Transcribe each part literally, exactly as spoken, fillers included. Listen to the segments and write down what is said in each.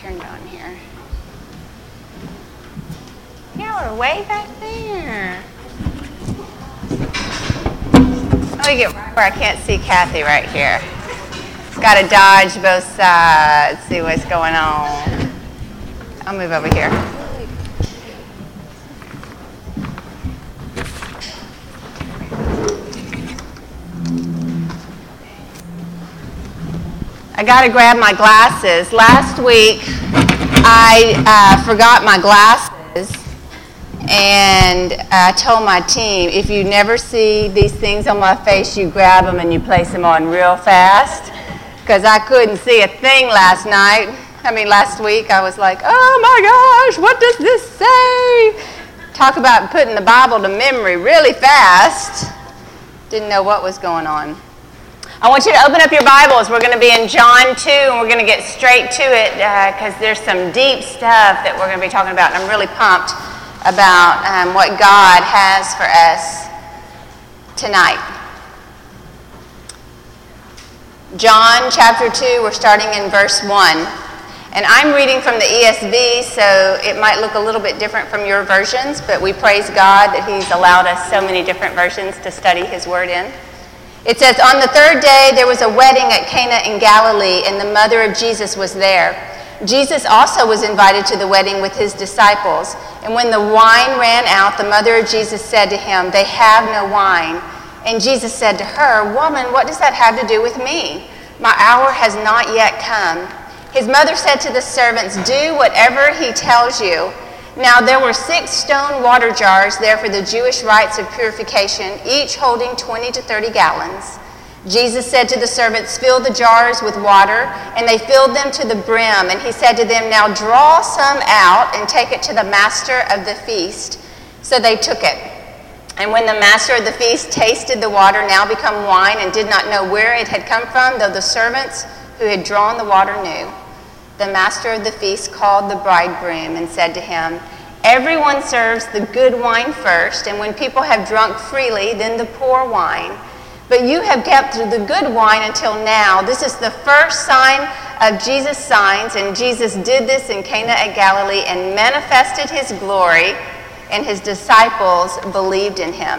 turned on here. Y'all are way back there. Let me get where I can't see Kathy right here. Got to dodge both sides, see what's going on. I'll move over here. I got to grab my glasses. Last week, I uh, forgot my glasses, and I told my team, if you never see these things on my face, you grab them and you place them on real fast, because I couldn't see a thing last night. I mean, last week, I was like, oh my gosh, what does this say? Talk about putting the Bible to memory really fast. Didn't know what was going on. I want you to open up your Bibles. We're going to be in John two, and we're going to get straight to it because uh, there's some deep stuff that we're going to be talking about, and I'm really pumped about um, what God has for us tonight. John chapter two, we're starting in verse one. And I'm reading from the E S V, so it might look a little bit different from your versions, but we praise God that He's allowed us so many different versions to study His Word in. It says, on the third day there was a wedding at Cana in Galilee, and the mother of Jesus was there. Jesus also was invited to the wedding with his disciples. And when the wine ran out, the mother of Jesus said to him, they have no wine. And Jesus said to her, woman, what does that have to do with me? My hour has not yet come. His mother said to the servants, do whatever he tells you. Now there were six stone water jars there for the Jewish rites of purification, each holding twenty to thirty gallons. Jesus said to the servants, fill the jars with water, and they filled them to the brim. And he said to them, now draw some out and take it to the master of the feast. So they took it. And when the master of the feast tasted the water now become wine and did not know where it had come from, though the servants who had drawn the water knew, the master of the feast called the bridegroom and said to him, everyone serves the good wine first, and when people have drunk freely, then the poor wine. But you have kept the good wine until now. This is the first sign of Jesus' signs, and Jesus did this in Cana at Galilee and manifested his glory, and his disciples believed in him.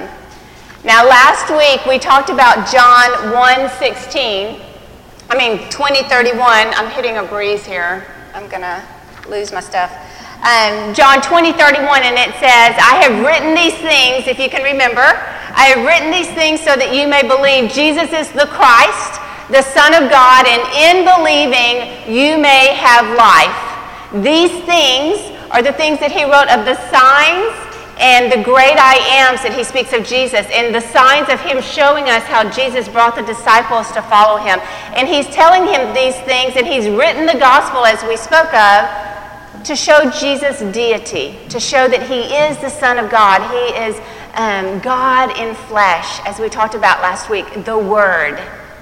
Now last week we talked about John one sixteen. I mean, twenty thirty-one, I'm hitting a breeze here. I'm going to lose my stuff. Um, John twenty thirty-one, and it says, I have written these things, if you can remember, I have written these things so that you may believe Jesus is the Christ, the Son of God, and in believing you may have life. These things are the things that he wrote of the signs and the great I ams that he speaks of Jesus, and the signs of him showing us how Jesus brought the disciples to follow him. And he's telling him these things, and he's written the gospel, as we spoke of, to show Jesus' deity, to show that he is the Son of God. He is um, God in flesh, as we talked about last week, the Word.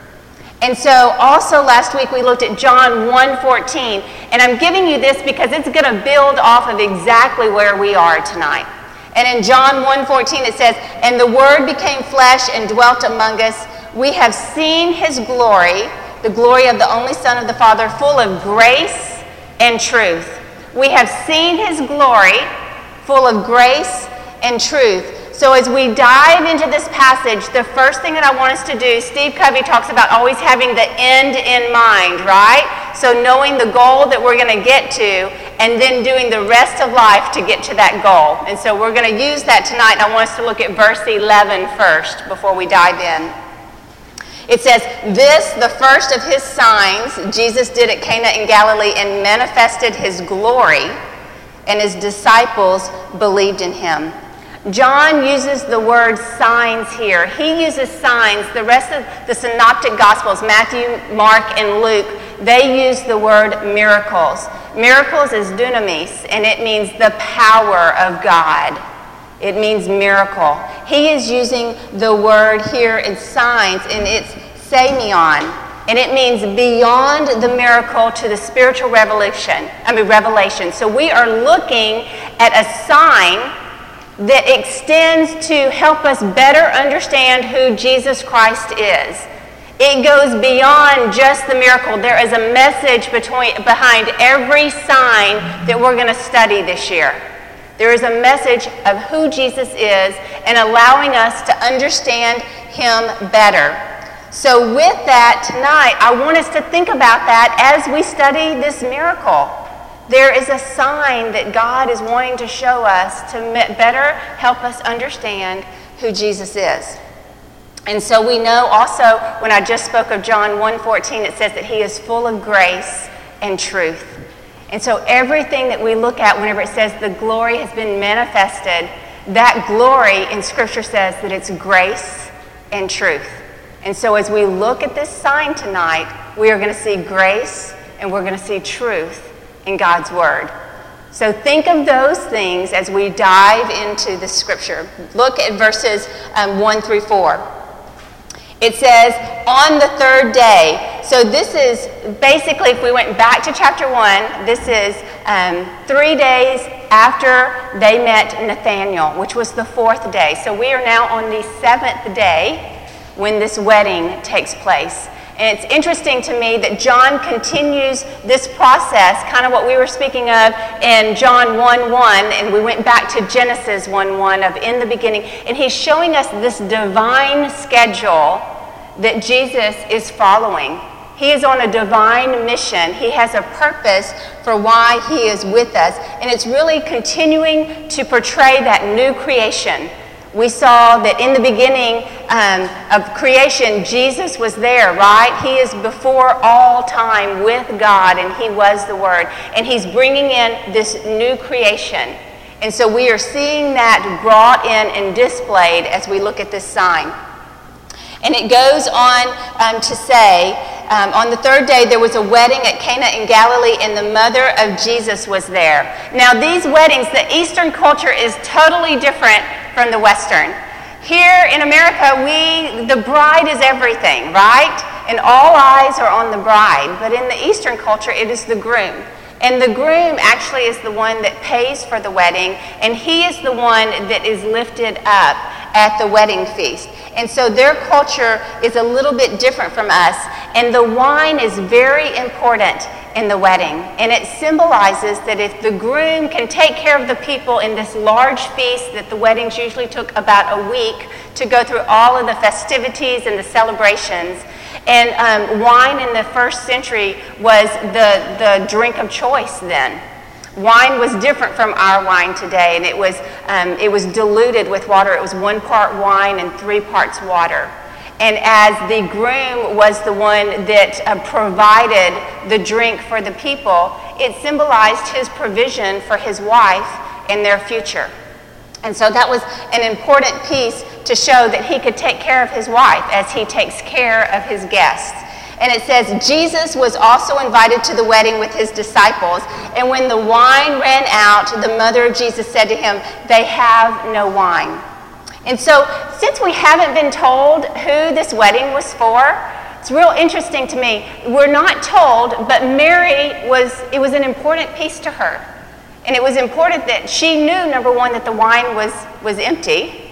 And so also last week we looked at John one fourteen, and I'm giving you this because it's going to build off of exactly where we are tonight. And in John one fourteen it says, and the Word became flesh and dwelt among us. We have seen his glory, the glory of the only Son of the Father, full of grace and truth. We have seen his glory, full of grace and truth. So as we dive into this passage, the first thing that I want us to do, Steve Covey talks about always having the end in mind, right? So knowing the goal that we're going to get to, and then doing the rest of life to get to that goal. And so we're going to use that tonight, and I want us to look at verse eleven first before we dive in. It says, this, the first of his signs, Jesus did at Cana in Galilee and manifested his glory, and his disciples believed in him. John uses the word signs here. He uses signs. The rest of the synoptic gospels, Matthew, Mark, and Luke, they use the word miracles. Miracles is dunamis, and it means the power of God. It means miracle. He is using the word here in signs, and it's semeion, and it means beyond the miracle to the spiritual revelation. I mean revelation. So we are looking at a sign that extends to help us better understand who Jesus Christ is. It goes beyond just the miracle. There is a message between, behind every sign that we're going to study this year. There is a message of who Jesus is and allowing us to understand him better. So with that tonight, I want us to think about that as we study this miracle. There is a sign that God is wanting to show us to better help us understand who Jesus is. And so we know also, when I just spoke of John one fourteen, it says that he is full of grace and truth. And so everything that we look at whenever it says the glory has been manifested, that glory in Scripture says that it's grace and truth. And so as we look at this sign tonight, we are going to see grace and we're going to see truth in God's Word. So think of those things as we dive into the Scripture. Look at verses um, one through four. It says, on the third day. So this is basically, if we went back to chapter one, this is um, three days after they met Nathanael, which was the fourth day. So we are now on the seventh day when this wedding takes place. And it's interesting to me that John continues this process, kind of what we were speaking of in John one one, and we went back to Genesis one one of in the beginning, and he's showing us this divine schedule that Jesus is following. He is on a divine mission. He has a purpose for why he is with us, and it's really continuing to portray that new creation. We saw that in the beginning um, of creation, Jesus was there, right? He is before all time with God, and he was the Word. And he's bringing in this new creation. And so we are seeing that brought in and displayed as we look at this sign. And it goes on um, to say, um, on the third day there was a wedding at Cana in Galilee, and the mother of Jesus was there. Now these weddings, the Eastern culture is totally different from the Western. Here in America, we the bride is everything, right? And all eyes are on the bride. But in the Eastern culture, it is the groom. And the groom actually is the one that pays for the wedding, and he is the one that is lifted up at the wedding feast. And so their culture is a little bit different from us, and the wine is very important in the wedding. And it symbolizes that if the groom can take care of the people in this large feast, that the weddings usually took about a week to go through all of the festivities and the celebrations. And um, wine in the first century was the, the drink of choice then. Wine was different from our wine today, and it was, um, it was diluted with water. It was one part wine and three parts water. And as the groom was the one that uh, provided the drink for the people, it symbolized his provision for his wife and their future. And so that was an important piece to show that he could take care of his wife as he takes care of his guests. And it says, Jesus was also invited to the wedding with his disciples. And when the wine ran out, the mother of Jesus said to him, "They have no wine." And so, since we haven't been told who this wedding was for, it's real interesting to me. We're not told, but Mary was, it was an important piece to her. And it was important that she knew, number one, that the wine was, was empty.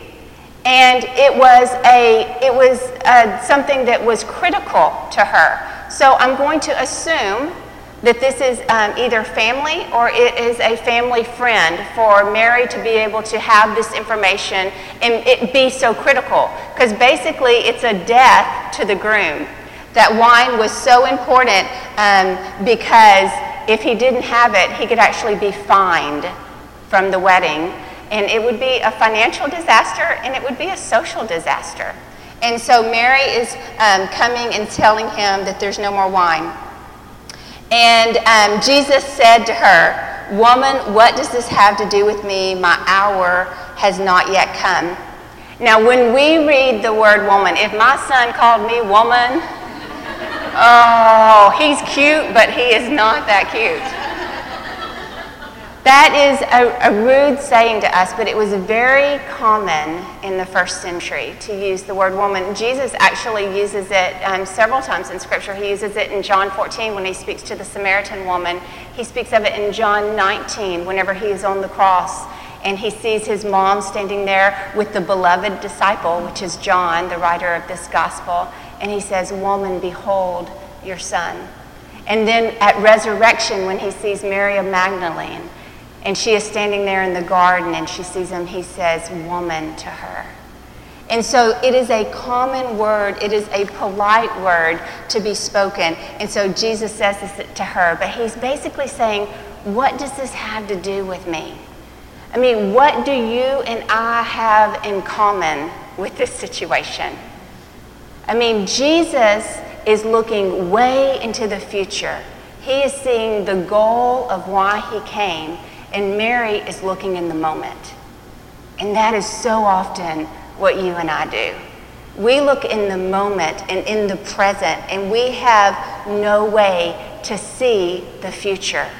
And it was, a, it was uh, something that was critical to her. So I'm going to assume that this is um, either family or it is a family friend for Mary to be able to have this information and it be so critical. Because basically it's a death to the groom. That wine was so important um, because if he didn't have it, he could actually be fined from the wedding. And it would be a financial disaster and it would be a social disaster. And so Mary is um, coming and telling him that there's no more wine. And um, Jesus said to her, "Woman, what does this have to do with me? My hour has not yet come." Now, when we read the word woman, if my son called me woman, oh, he's cute, but he is not that cute. That is a, a rude saying to us, but it was very common in the first century to use the word woman. Jesus actually uses it um, several times in Scripture. He uses it in John fourteen when he speaks to the Samaritan woman. He speaks of it in John nineteen whenever he is on the cross and he sees his mom standing there with the beloved disciple, which is John, the writer of this gospel. and he says, "Woman, behold your son." And then at resurrection, when he sees Mary of Magdalene, and she is standing there in the garden and she sees him, he says, "Woman," to her. And so it is a common word, it is a polite word to be spoken. And so Jesus says this to her, but he's basically saying, what does this have to do with me? I mean, what do you and I have in common with this situation? I mean, Jesus is looking way into the future. He is seeing the goal of why he came, and Mary is looking in the moment. And that is so often what you and I do. We look in the moment and in the present, and we have no way to see the future.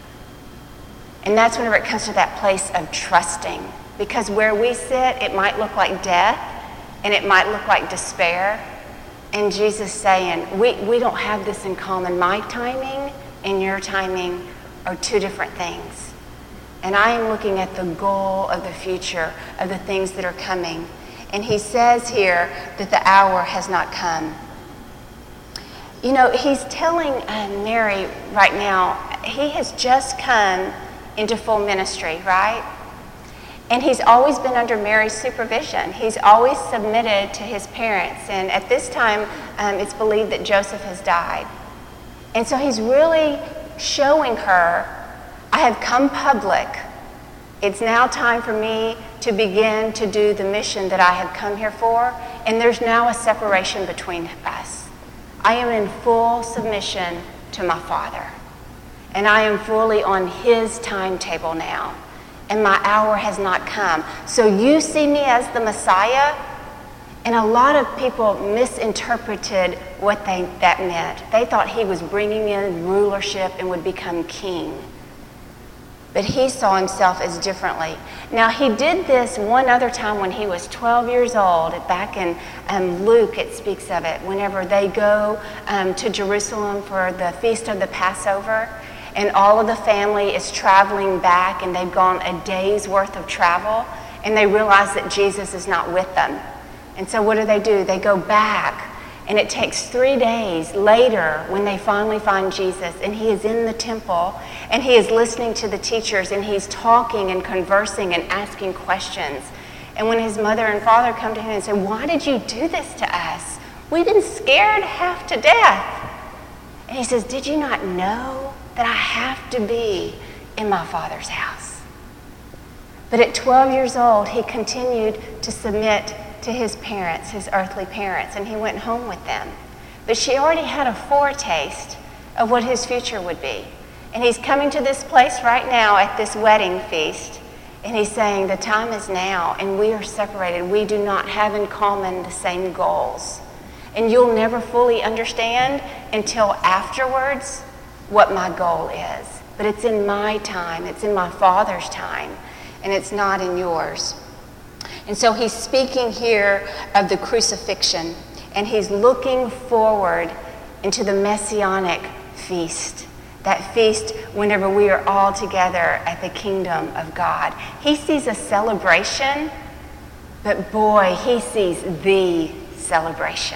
And that's whenever it comes to that place of trusting. Because where we sit, it might look like death, and it might look like despair. And Jesus saying, we, we don't have this in common. My timing and your timing are two different things. And I am looking at the goal of the future, of the things that are coming. And he says here that the hour has not come. You know, he's telling uh, Mary right now, he has just come into full ministry, right? And he's always been under Mary's supervision. He's always submitted to his parents. And at this time, um, it's believed that Joseph has died. And so he's really showing her, I have come public. It's now time for me to begin to do the mission that I have come here for, and there's now a separation between us. I am in full submission to my Father, and I am fully on his timetable now, and my hour has not come. So you see me as the Messiah, and a lot of people misinterpreted what they, that meant. They thought he was bringing in rulership and would become king. But he saw himself as differently. Now, he did this one other time when he was twelve years old. Back in um, Luke, it speaks of it, whenever they go um, to Jerusalem for the Feast of the Passover, and all of the family is traveling back, and they've gone a day's worth of travel, and they realize that Jesus is not with them. And so what do they do? They go back. And it takes three days later when they finally find Jesus, and he is in the temple, and he is listening to the teachers, and he's talking and conversing and asking questions. And when his mother and father come to him and say, "Why did you do this to us? We've been scared half to death." And he says, "Did you not know that I have to be in my Father's house?" But at twelve years old, he continued to submit to his parents, his earthly parents, and he went home with them. But she already had a foretaste of what his future would be. And he's coming to this place right now at this wedding feast, and he's saying, the time is now, and we are separated. We do not have in common the same goals. And you'll never fully understand until afterwards what my goal is. But it's in my time, it's in my Father's time, and it's not in yours. And so he's speaking here of the crucifixion, and he's looking forward into the messianic feast, that feast whenever we are all together at the kingdom of God. He sees a celebration, but boy, he sees the celebration.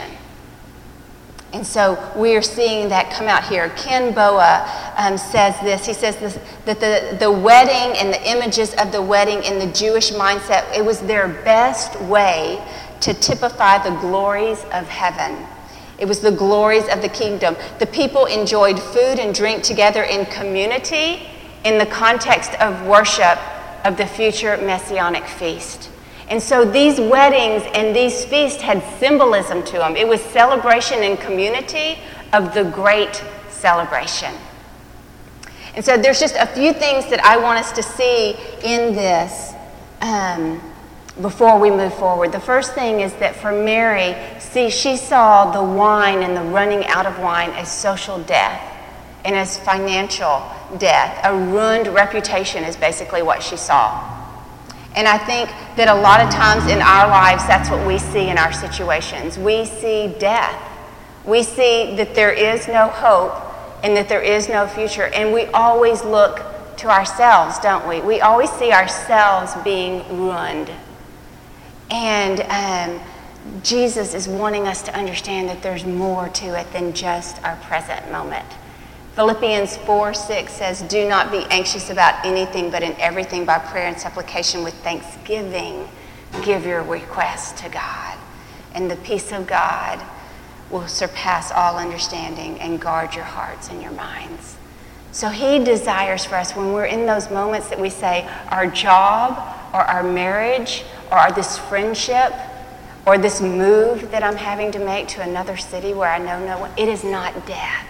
And so we are seeing that come out here. Ken Boa um, says this. He says this, that the, the wedding and the images of the wedding in the Jewish mindset, it was their best way to typify the glories of heaven. It was the glories of the kingdom. The people enjoyed food and drink together in community in the context of worship of the future messianic feast. And so these weddings and these feasts had symbolism to them. It was celebration and community of the great celebration. And so there's just a few things that I want us to see in this um, before we move forward. The first thing is that for Mary, see, she saw the wine and the running out of wine as social death and as financial death. A ruined reputation is basically what she saw. And I think that a lot of times in our lives, that's what we see in our situations. We see death. We see that there is no hope and that there is no future. And we always look to ourselves, don't we? We always see ourselves being ruined. And um, Jesus is wanting us to understand that there's more to it than just our present moment. Philippians four six says, do not be anxious about anything, but in everything by prayer and supplication with thanksgiving, give your requests to God. And the peace of God will surpass all understanding and guard your hearts and your minds. So he desires for us when we're in those moments that we say our job or our marriage or this friendship or this move that I'm having to make to another city where I know no one, it is not death.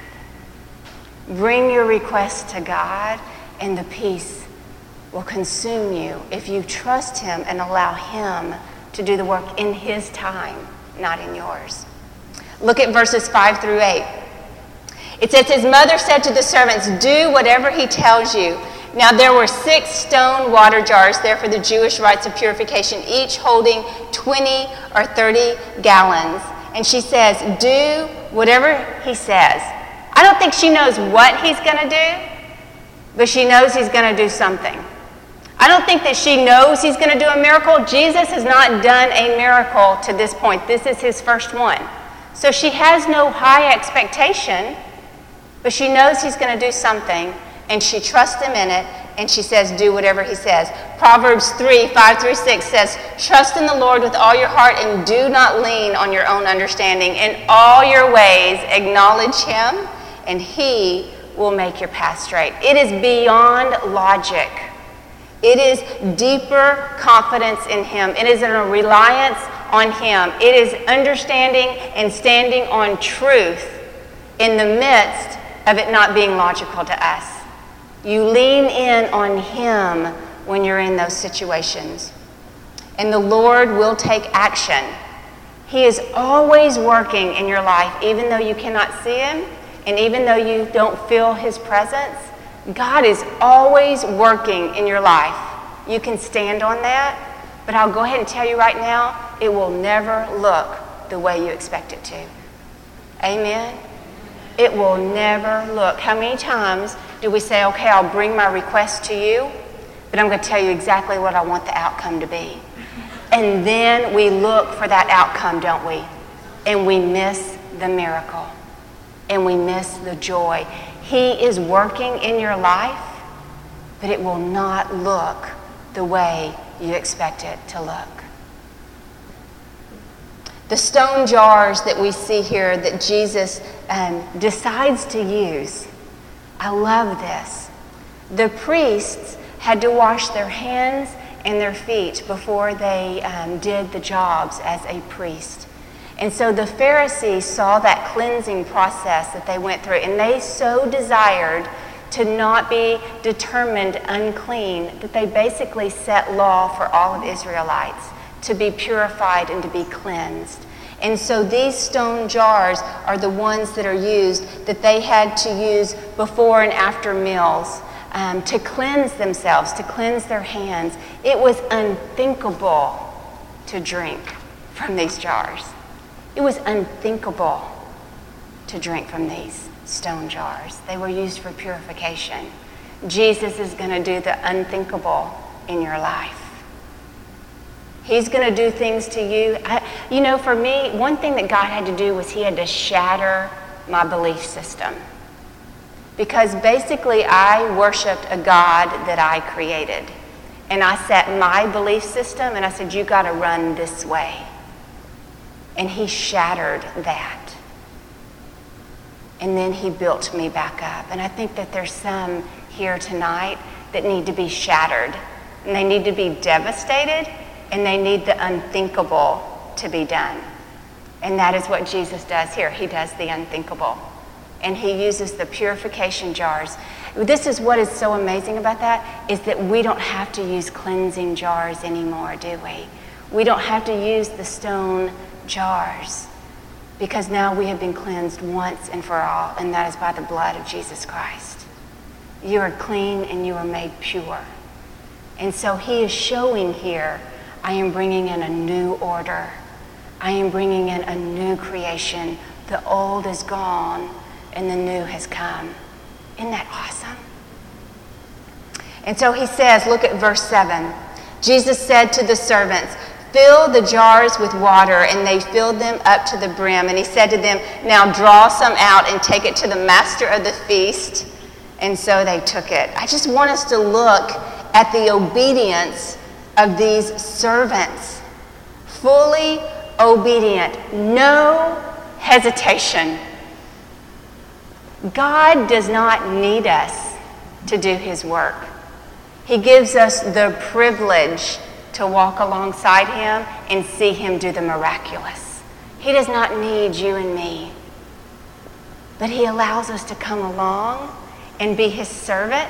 Bring your request to God and the peace will consume you if you trust him and allow him to do the work in his time, not in yours. Look at verses five through eight. It says, his mother said to the servants, do whatever he tells you. Now there were six stone water jars there for the Jewish rites of purification, each holding twenty or thirty gallons. And she says, do whatever he says. I don't think she knows what he's going to do, but she knows he's going to do something. I don't think that she knows he's going to do a miracle. Jesus has not done a miracle to this point. This is his first one. So she has no high expectation, but she knows he's going to do something, and she trusts him in it, and she says, do whatever he says. Proverbs three, five through six says, trust in the Lord with all your heart and do not lean on your own understanding. In all your ways acknowledge him, and he will make your path straight. It is beyond logic. It is deeper confidence in him. It is a reliance on him. It is understanding and standing on truth in the midst of it not being logical to us. You lean in on him when you're in those situations. And the Lord will take action. He is always working in your life, even though you cannot see him, and even though you don't feel his presence. God is always working in your life. You can stand on that, but I'll go ahead and tell you right now, it will never look the way you expect it to. Amen? It will never look. How many times do we say, okay, I'll bring my request to you, but I'm going to tell you exactly what I want the outcome to be. And then we look for that outcome, don't we? And we miss the miracle. And we miss the joy. He is working in your life, but it will not look the way you expect it to look. The stone jars that we see here that Jesus um, decides to use, I love this. The priests had to wash their hands and their feet before they um, did the jobs as a priest. And so the Pharisees saw that cleansing process that they went through, and they so desired to not be determined unclean that they basically set law for all of Israelites to be purified and to be cleansed. And so these stone jars are the ones that are used that they had to use before and after meals um, to cleanse themselves, to cleanse their hands. It was unthinkable to drink from these jars. It was unthinkable to drink from these stone jars. They were used for purification. Jesus is going to do the unthinkable in your life. He's going to do things to you. I, you know, for me, one thing that God had to do was he had to shatter my belief system. Because basically I worshiped a God that I created. And I set my belief system and I said, you got to run this way. And he shattered that. And then he built me back up. And I think that there's some here tonight that need to be shattered. And they need to be devastated. And they need the unthinkable to be done. And that is what Jesus does here. He does the unthinkable. And he uses the purification jars. This is what is so amazing about that, is that we don't have to use cleansing jars anymore, do we? We don't have to use the stone jars, because now we have been cleansed once and for all, and that is by the blood of Jesus Christ. You are clean and you are made pure. And so he is showing here, I am bringing in a new order. I am bringing in a new creation. The old is gone and the new has come. Isn't that awesome? And so he says, look at verse seven. Jesus said to the servants, fill the jars with water, and they filled them up to the brim. And he said to them, now draw some out and take it to the master of the feast. And so they took it. I just want us to look at the obedience of these servants. Fully obedient, no hesitation. God does not need us to do his work. He gives us the privilege to walk alongside him and see him do the miraculous. He does not need you and me, but he allows us to come along and be his servant,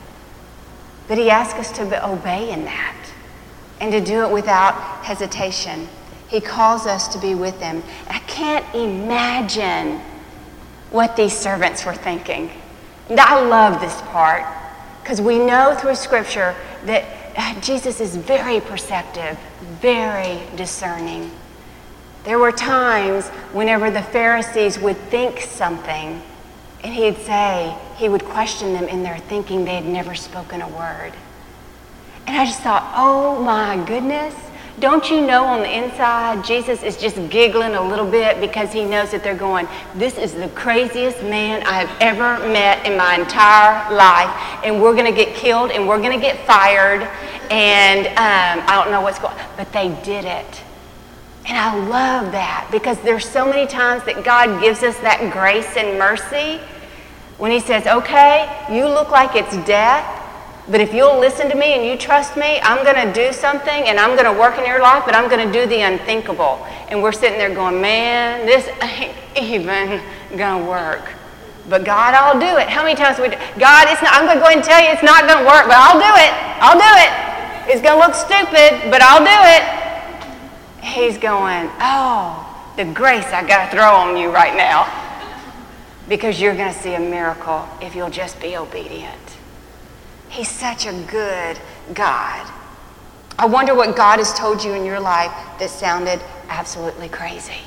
but he asks us to obey in that and to do it without hesitation. He calls us to be with him. I can't imagine what these servants were thinking. And I love this part because we know through Scripture that Jesus is very perceptive, very discerning. There were times whenever the Pharisees would think something, and he'd say, he would question them in their thinking. They had never spoken a word. And I just thought, oh my goodness, don't you know on the inside, Jesus is just giggling a little bit because he knows that they're going, this is the craziest man I've ever met in my entire life, and we're going to get killed, and we're going to get fired, and um, I don't know what's going on. But they did it. And I love that because there's so many times that God gives us that grace and mercy when he says, okay, you look like it's death, but if you'll listen to me and you trust me, I'm going to do something and I'm going to work in your life, but I'm going to do the unthinkable. And we're sitting there going, man, this ain't even going to work. But God, I'll do it. How many times we do? God, it's not, I'm going to go ahead and tell you it's not going to work, but I'll do it. I'll do it. It's going to look stupid, but I'll do it. He's going, oh, the grace I got to throw on you right now, because you're going to see a miracle if you'll just be obedient. He's such a good God. I wonder what God has told you in your life that sounded absolutely crazy.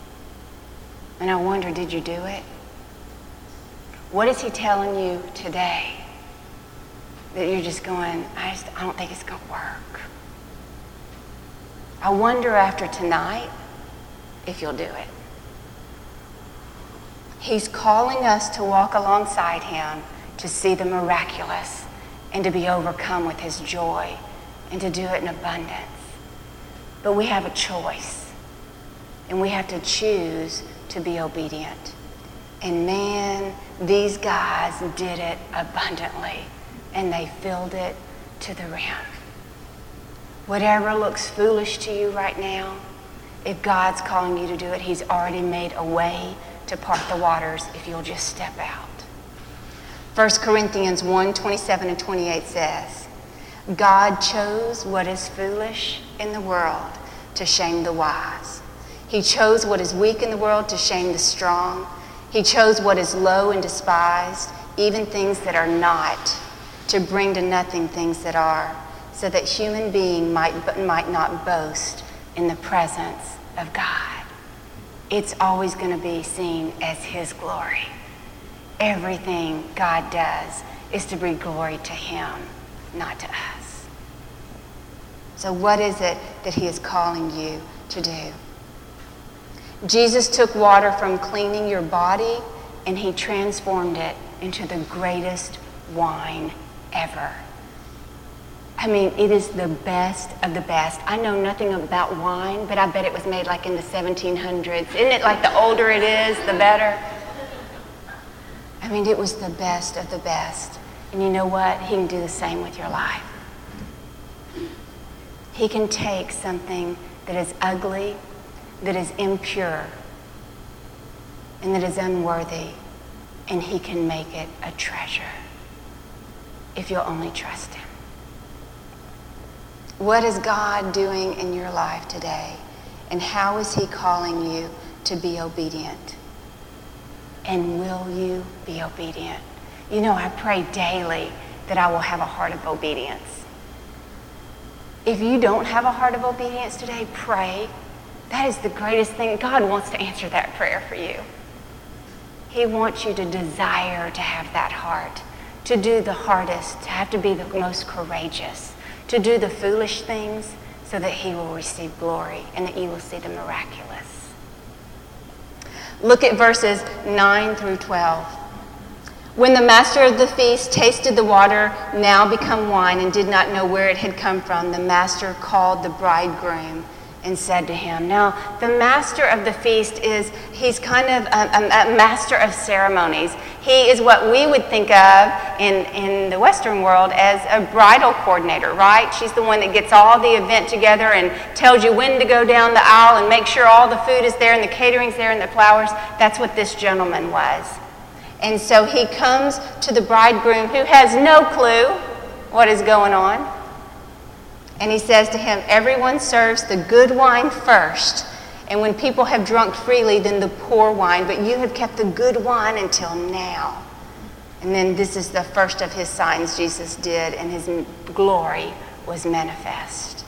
And I wonder, did you do it? What is he telling you today that you're just going, I, just, I don't think it's going to work? I wonder after tonight if you'll do it. He's calling us to walk alongside him to see the miraculous and to be overcome with his joy and to do it in abundance. But we have a choice, and we have to choose to be obedient. And man, these guys did it abundantly, and they filled it to the rim. Whatever looks foolish to you right now, if God's calling you to do it, he's already made a way to part the waters if you'll just step out. First Corinthians one, twenty-seven and twenty-eight says, God chose what is foolish in the world to shame the wise. He chose what is weak in the world to shame the strong. He chose what is low and despised, even things that are not, to bring to nothing things that are, so that human being might, might not boast in the presence of God. It's always going to be seen as his glory. Everything God does is to bring glory to him, not to us. So what is it that he is calling you to do? Jesus took water from cleaning your body, and he transformed it into the greatest wine ever. I mean, it is the best of the best. I know nothing about wine, but I bet it was made like in the seventeen hundreds. Isn't it like the older it is, the better? I mean, it was the best of the best. And you know what? He can do the same with your life. He can take something that is ugly, that is impure, and that is unworthy, and he can make it a treasure if you'll only trust him. What is God doing in your life today? And how is he calling you to be obedient? And will you be obedient? You know, I pray daily that I will have a heart of obedience. If you don't have a heart of obedience today, pray. That is the greatest thing. God wants to answer that prayer for you. He wants you to desire to have that heart, to do the hardest, to have to be the most courageous, to do the foolish things so that he will receive glory and that you will see the miraculous. Look at verses nine through twelve. When the master of the feast tasted the water now become wine and did not know where it had come from, the master called the bridegroom and said to him. Now, the master of the feast is, he's kind of a, a, a master of ceremonies. He is what we would think of in, in the Western world as a bridal coordinator, right? She's the one that gets all the event together and tells you when to go down the aisle and make sure all the food is there and the catering's there and the flowers. That's what this gentleman was. And so he comes to the bridegroom who has no clue what is going on. And he says to him, everyone serves the good wine first. And when people have drunk freely, then the poor wine. But you have kept the good wine until now. And then this is the first of his signs Jesus did, and his glory was manifest.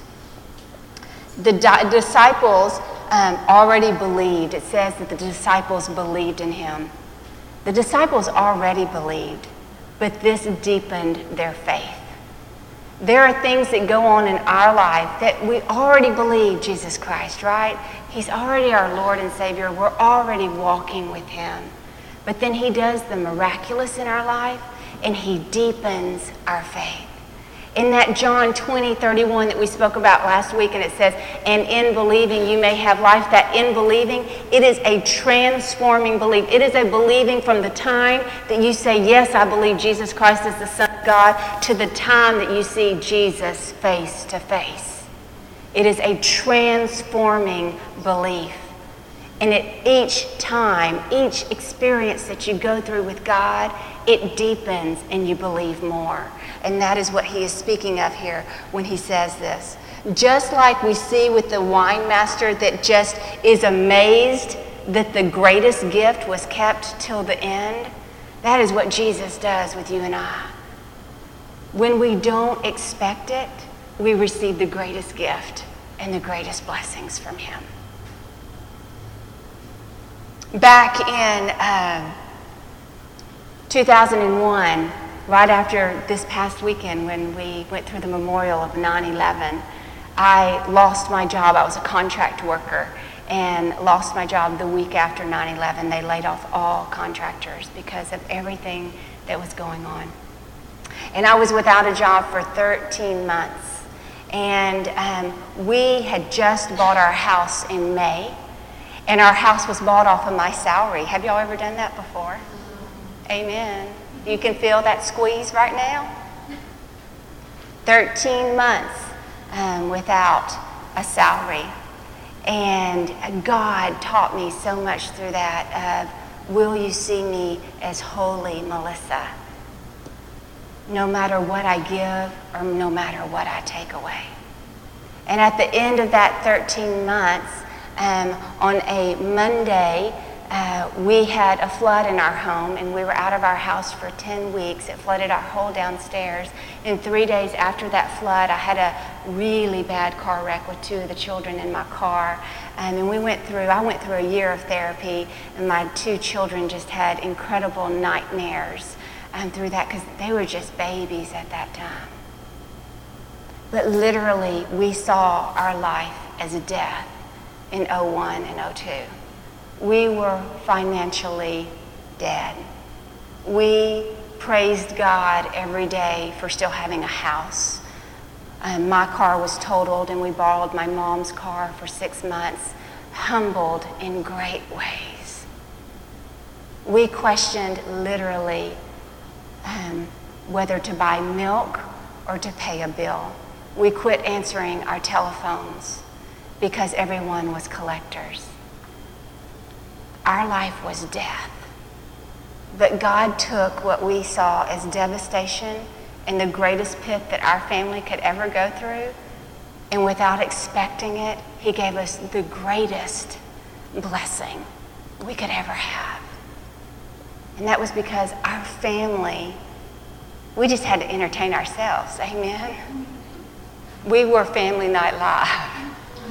The di- disciples um, already believed. It says that the disciples believed in him. The disciples already believed, but this deepened their faith. There are things that go on in our life that we already believe Jesus Christ, right? He's already our Lord and Savior. We're already walking with him. But then he does the miraculous in our life, and he deepens our faith. In that John twenty, thirty-one that we spoke about last week, and it says, and in believing you may have life, that in believing, it is a transforming belief. It is a believing from the time that you say, yes, I believe Jesus Christ is the Son of God, to the time that you see Jesus face to face. It is a transforming belief. And at each time, each experience that you go through with God, it deepens and you believe more. And that is what he is speaking of here when he says this. Just like we see with the wine master that just is amazed that the greatest gift was kept till the end, that is what Jesus does with you and I. When we don't expect it, we receive the greatest gift and the greatest blessings from him. Back in uh, two thousand one, right after this past weekend when we went through the memorial of nine eleven, I lost my job. I was a contract worker and lost my job the week after nine eleven. They laid off all contractors because of everything that was going on. And I was without a job for thirteen months. And um, we had just bought our house in May. And our house was bought off of my salary. Have y'all ever done that before? Amen. You can feel that squeeze right now? thirteen months um, without a salary. And God taught me so much through that of, will you see me as holy Melissa? No matter what I give or no matter what I take away. And at the end of that thirteen months, um, on a Monday, Uh, we had a flood in our home, and we were out of our house for ten weeks. It flooded our whole downstairs. And three days after that flood, I had a really bad car wreck with two of the children in my car. Um, and we went through, I went through a year of therapy, and my two children just had incredible nightmares um, through that because they were just babies at that time. But literally, we saw our life as a death in oh one and oh two. We were financially dead. We praised God every day for still having a house. Um, my car was totaled, and we borrowed my mom's car for six months, humbled in great ways. We questioned literally um, whether to buy milk or to pay a bill. We quit answering our telephones because everyone was collectors. Our life was death. But God took what we saw as devastation and the greatest pit that our family could ever go through, and without expecting it, he gave us the greatest blessing we could ever have. And that was because our family, we just had to entertain ourselves. Amen? We were Family Night Live.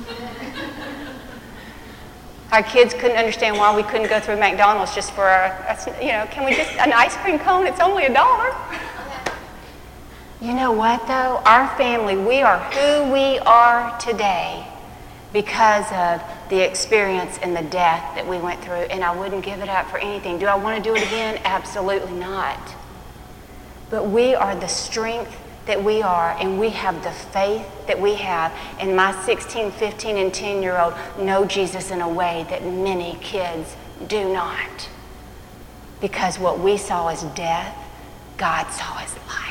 Our kids couldn't understand why we couldn't go through McDonald's just for a, a, you know, can we just, an ice cream cone? It's only a dollar. You know what, though? Our family, we are who we are today because of the experience and the death that we went through, and I wouldn't give it up for anything. Do I want to do it again? Absolutely not. But we are the strength that we are, and we have the faith that we have, and my sixteen, fifteen, and ten-year-old know Jesus in a way that many kids do not. Because what we saw as death, God saw as life.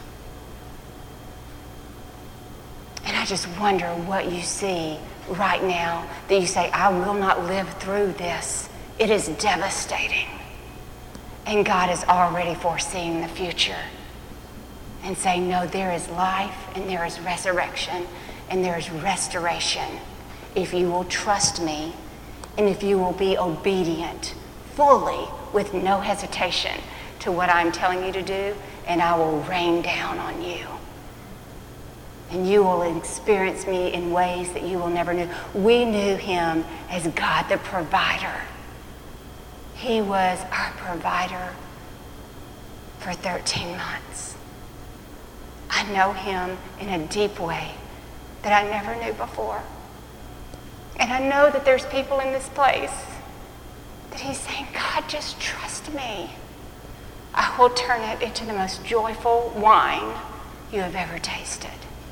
And I just wonder what you see right now that you say, I will not live through this. It is devastating. And God is already foreseeing the future and saying, no, there is life and there is resurrection and there is restoration if you will trust me and if you will be obedient fully with no hesitation to what I'm telling you to do, and I will rain down on you. And you will experience me in ways that you will never know. We knew him as God the provider. He was our provider for thirteen months. I know him in a deep way that I never knew before. And I know that there's people in this place that he's saying, God, just trust me. I will turn it into the most joyful wine you have ever tasted.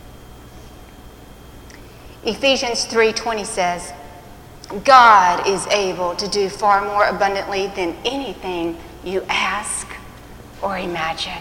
Ephesians three twenty says, God is able to do far more abundantly than anything you ask or imagine.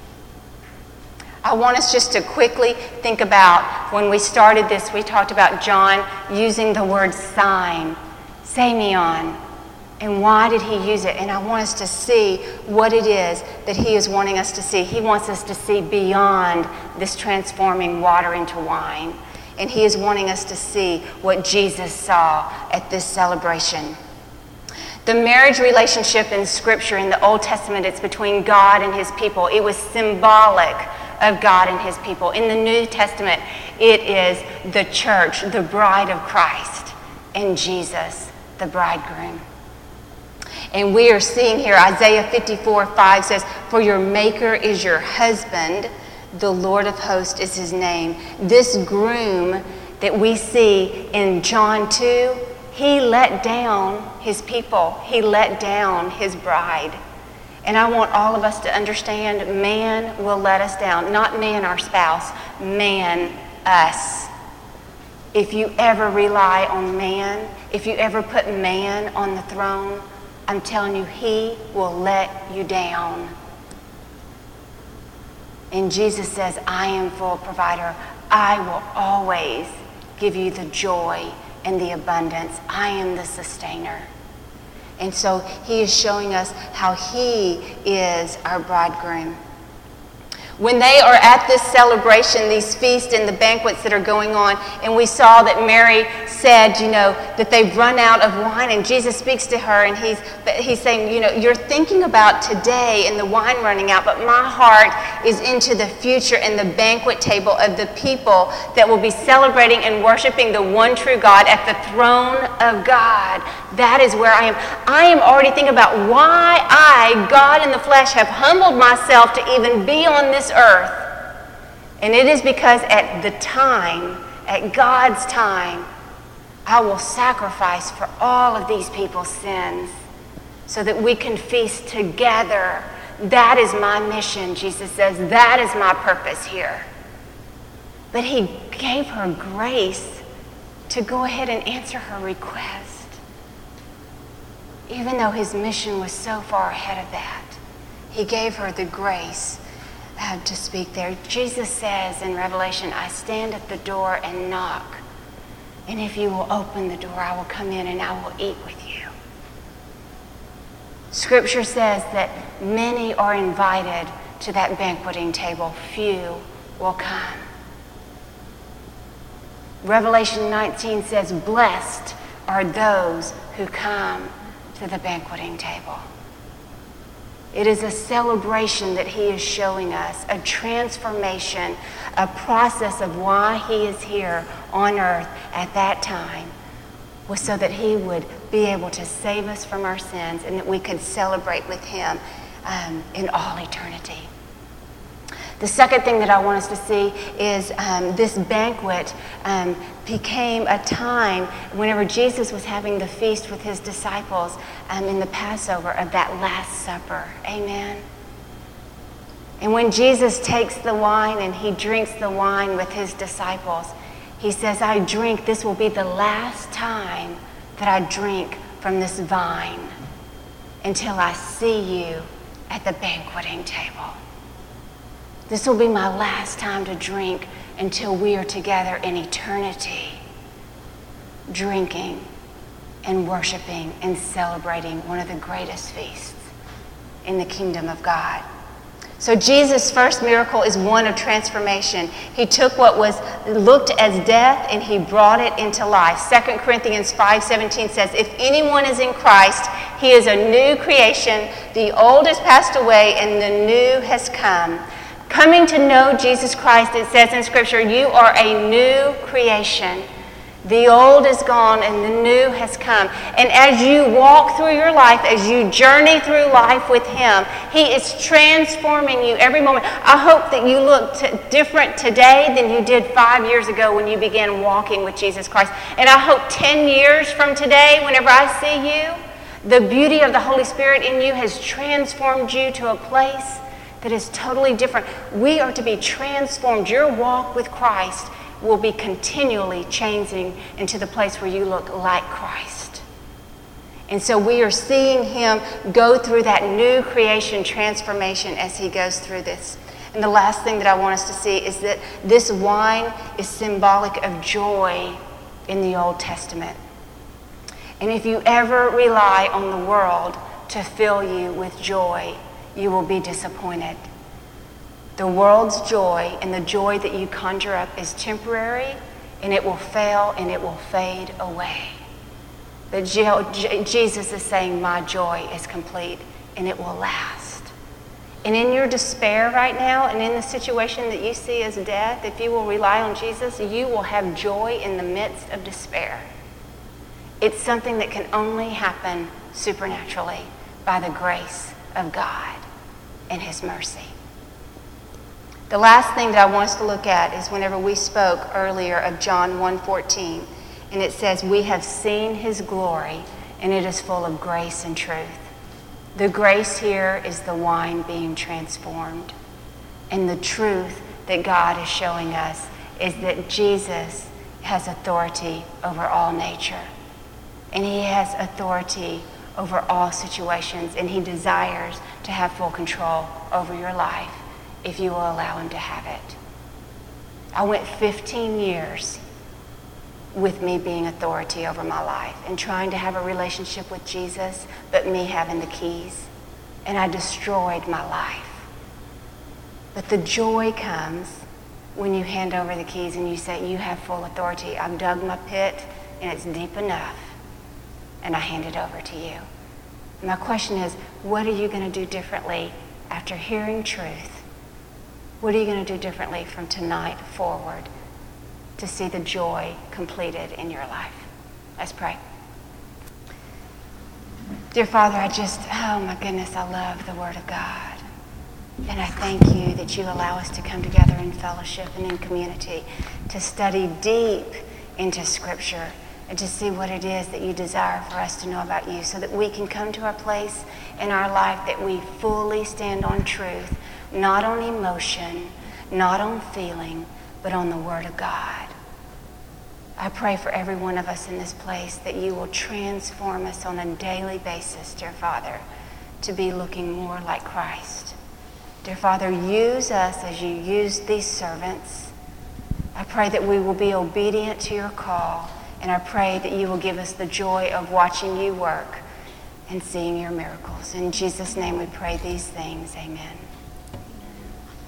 I want us just to quickly think about when we started this, we talked about John using the word sign, semeion, and why did he use it? And I want us to see what it is that he is wanting us to see. He wants us to see beyond this transforming water into wine. And he is wanting us to see what Jesus saw at this celebration. The marriage relationship in Scripture in the Old Testament, it's between God and his people. It was symbolic of God and his people. In the New Testament, it is the church, the bride of Christ, and Jesus, the bridegroom. And we are seeing here, Isaiah fifty-four five says, for your maker is your husband, the Lord of hosts is his name. This groom that we see in John two, he let down his people. He let down his bride. And I want all of us to understand, man will let us down. Not man, our spouse, man, us. If you ever rely on man, if you ever put man on the throne, I'm telling you, he will let you down. And Jesus says, I am full provider. I will always give you the joy and the abundance. I am the sustainer. And so he is showing us how he is our bridegroom. When they are at this celebration, these feasts and the banquets that are going on, and we saw that Mary said, you know, that they've run out of wine, and Jesus speaks to her, and he's he's saying, you know, you're thinking about today and the wine running out, but my heart is into the future and the banquet table of the people that will be celebrating and worshiping the one true God at the throne of God. That is where I am. I am already thinking about why I, God in the flesh, have humbled myself to even be on this earth. And it is because at the time, at God's time, I will sacrifice for all of these people's sins so that we can feast together. That is my mission, Jesus says. That is my purpose here. But he gave her grace to go ahead and answer her request. Even though his mission was so far ahead of that, he gave her the grace uh, to speak there. Jesus says in Revelation, I stand at the door and knock. And if you will open the door, I will come in and I will eat with you. Scripture says that many are invited to that banqueting table. Few will come. Revelation nineteen says, blessed are those who come to the banqueting table. It is a celebration that he is showing us, a transformation, a process of why he is here on earth at that time was so that he would be able to save us from our sins and that we could celebrate with him um, in all eternity. The second thing that I want us to see is um, this banquet um, became a time whenever Jesus was having the feast with his disciples um, in the Passover of that Last Supper. Amen. And when Jesus takes the wine and he drinks the wine with his disciples, he says, I drink, this will be the last time that I drink from this vine until I see you at the banqueting table. This will be my last time to drink until we are together in eternity, drinking and worshiping and celebrating one of the greatest feasts in the kingdom of God. So Jesus' first miracle is one of transformation. He took what was looked as death and he brought it into life. Second Corinthians five seventeen says, if anyone is in Christ, he is a new creation. The old has passed away and the new has come. Coming to know Jesus Christ, it says in Scripture, you are a new creation. The old is gone and the new has come. And as you walk through your life, as you journey through life with him, he is transforming you every moment. I hope that you look t- different today than you did five years ago when you began walking with Jesus Christ. And I hope ten years from today, whenever I see you, the beauty of the Holy Spirit in you has transformed you to a place that is totally different. We are to be transformed. Your walk with Christ will be continually changing into the place where you look like Christ. And so we are seeing him go through that new creation transformation as he goes through this. And the last thing that I want us to see is that this wine is symbolic of joy in the Old Testament. And if you ever rely on the world to fill you with joy, you will be disappointed. The world's joy and the joy that you conjure up is temporary, and it will fail and it will fade away. But Jesus is saying, my joy is complete and it will last. And in your despair right now and in the situation that you see as death, if you will rely on Jesus, you will have joy in the midst of despair. It's something that can only happen supernaturally by the grace of God and his mercy. The last thing that I want us to look at is whenever we spoke earlier of John one fourteen, and it says, we have seen his glory, and it is full of grace and truth. The grace here is the wine being transformed. And the truth that God is showing us is that Jesus has authority over all nature. And he has authority over all situations, and he desires to have full control over your life if you will allow him to have it. I went fifteen years with me being authority over my life and trying to have a relationship with Jesus, but me having the keys. And I destroyed my life. But the joy comes when you hand over the keys and you say, you have full authority. I've dug my pit and it's deep enough, and I hand it over to you. And my question is, what are you going to do differently after hearing truth? What are you going to do differently from tonight forward to see the joy completed in your life? Let's pray. Dear Father, I just, oh my goodness, I love the Word of God. And I thank you that you allow us to come together in fellowship and in community to study deep into Scripture and to see what it is that you desire for us to know about you so that we can come to a place in our life that we fully stand on truth, not on emotion, not on feeling, but on the Word of God. I pray for every one of us in this place that you will transform us on a daily basis, dear Father, to be looking more like Christ. Dear Father, use us as you use these servants. I pray that we will be obedient to your call, and I pray that you will give us the joy of watching you work and seeing your miracles. In Jesus' name we pray these things. Amen.